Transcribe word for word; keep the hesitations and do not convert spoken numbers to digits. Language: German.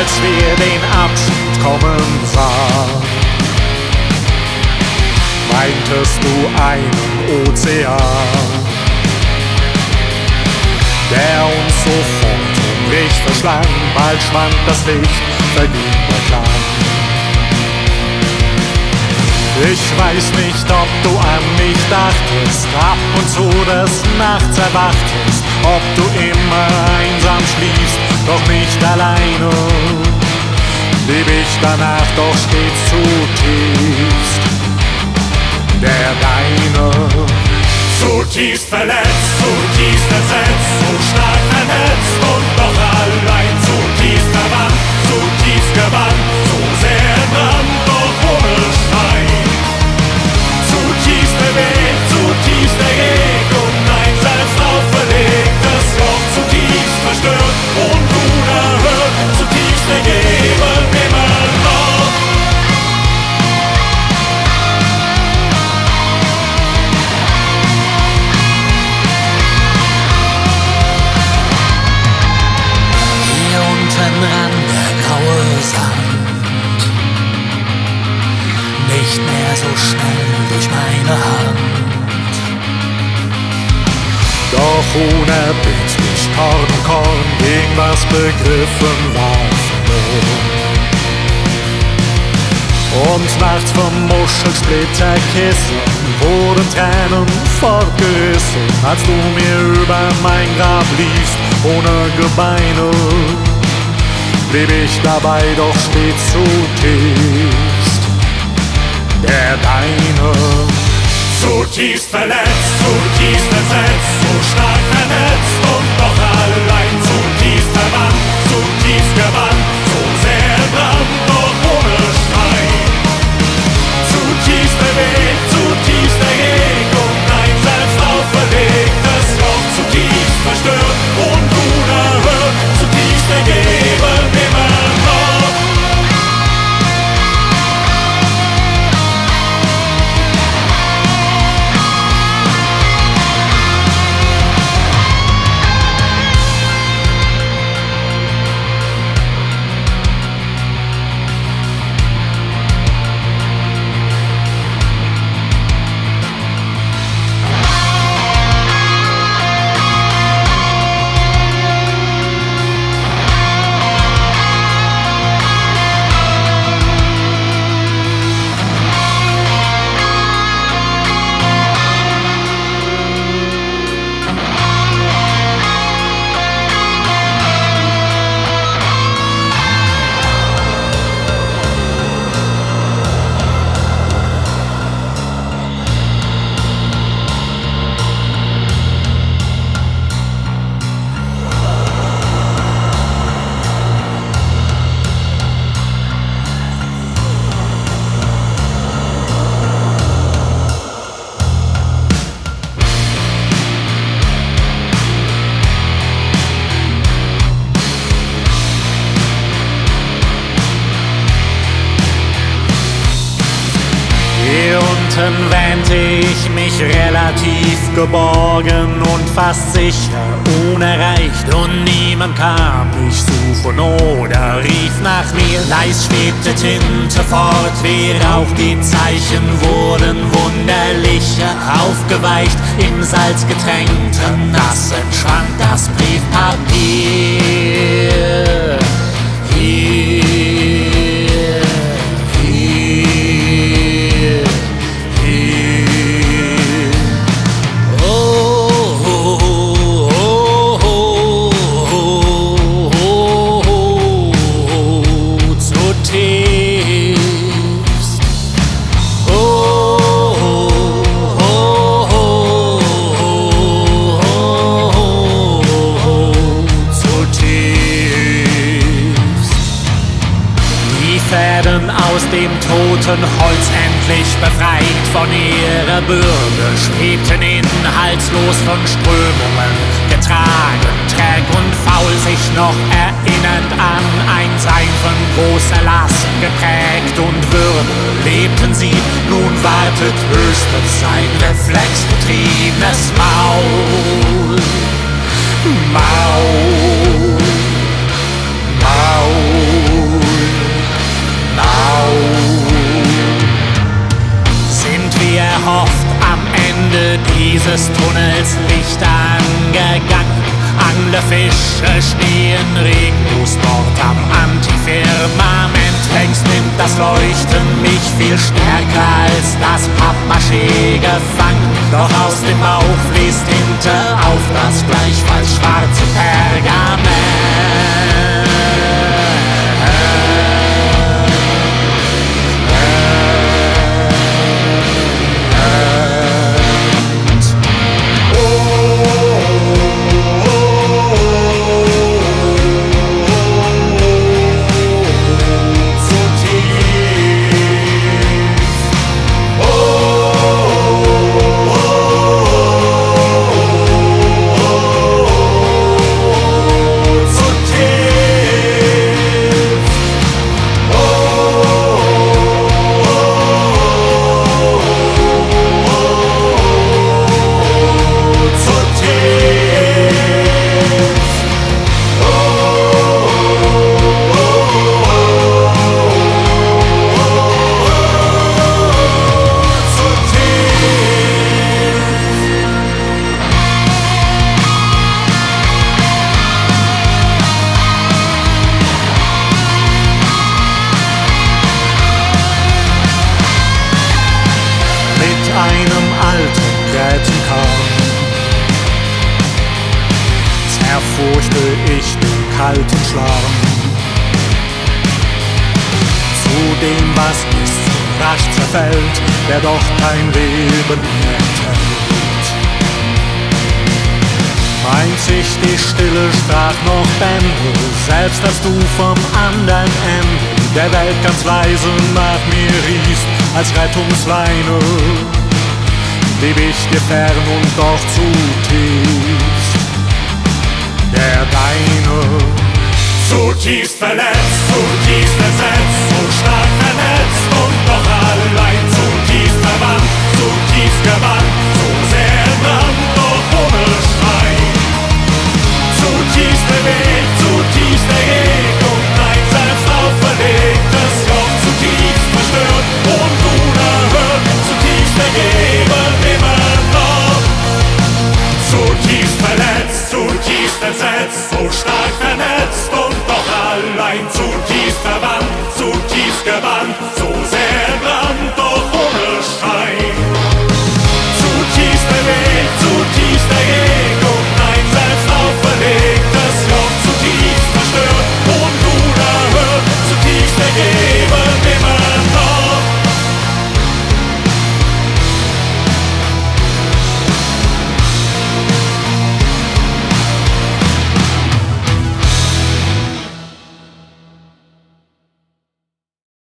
als wir den Abschied kommen sahen, meintest du einen Ozean, der uns sofort hungrig verschlang. Bald schwand das Licht, verging der Klang. Ich weiß nicht, ob du an mich dachtest, ab und zu des Nachts erwachtest, ob du immer einsam schliefst, doch nicht alleine. Lieb ich danach doch stets zutiefst, der Deine. Zutiefst verletzt, zutiefst ersetzt, so stark vernetzt und doch allein. Zutiefst verwandt, zutiefst gewandt, so sehr entbrannt, doch ohne Schein. Zutiefst bewegt, zutiefst erregt und ein selbst auferlegtes Joch. Zutiefst verstört und unerhört, zutiefst ergeben immer noch. Ran der graue Sand, nicht mehr so schnell durch meine Hand. Doch unerbittlich Korn um Korn ging, was begriffen war, verloren. Und nachts vom Muschelsplitterkissen wurden Tränen fortgerissen, als du mir über mein Grab liefst, ohne Gebeine. Blieb ich dabei doch stets zutiefst, der Deine. Zutiefst verletzt, zutiefst ersetzt, so stark vernetzt und doch allein. Zutiefst verwandt, zutiefst gewandt, so sehr entbrannt, doch ohne Schein. Zutiefst bewegt, zutiefst erregt und ein selbst auferlegtes Joch. Zutiefst verstört und unerhört, zutiefst ergeben immer noch. Wähnte ich mich relativ geborgen und fast sicher unerreicht, und niemand kam mich suchen oder rief nach mir. Leis schwebte Tinte fort wie Rauch, die Zeichen wurden wunderlicher aufgeweicht. Im Salz getränkten Nass entschwand das Briefpapier. Hier aus dem toten Holz endlich befreit von ihrer Bürde, schwebten inhaltslos von Strömungen getragen, träg und faul, sich noch erinnernd an ein Sein von großer Last geprägt und Würde. Lebten sie, nun wartet höchstens sein reflexgetriebenes Maul. Maul, Maul. Ende dieses Tunnels Licht angegangen. Anglerfische stehen reglos dort am Antifirmament. Längst nimmt das Leuchten mich viel stärker als das Pappmaché gefangen. Doch aus dem Bauch fließt Tinte auf das gleichfalls schwarze Pergament. Einem alten Grätenkam zerfurchte ich den kalten Schlamm. Zu dem, was ist, rasch zerfällt, der doch kein Leben mehr enthält. Meint sich die Stille sprach noch Bände, selbst als du vom anderen Ende der Welt ganz leise nach mir riefst, als Rettungsleine. Leb ich dir fern und doch zutiefst der Deine. Zutiefst verletzt, zutiefst entsetzt, so stark vernetzt und doch allein. Zutiefst verwandt, zutiefst gewandt, so sehr entbrannt, doch ohne Schrei. Zutiefst bewegt, zutiefst erregt und ein selbst auferlegtes Joch. Zutiefst verstört und unerhört, zutiefst ergeben immer noch. Zutiefst verletzt, zutiefst entsetzt, so stark vernetzt und doch allein zu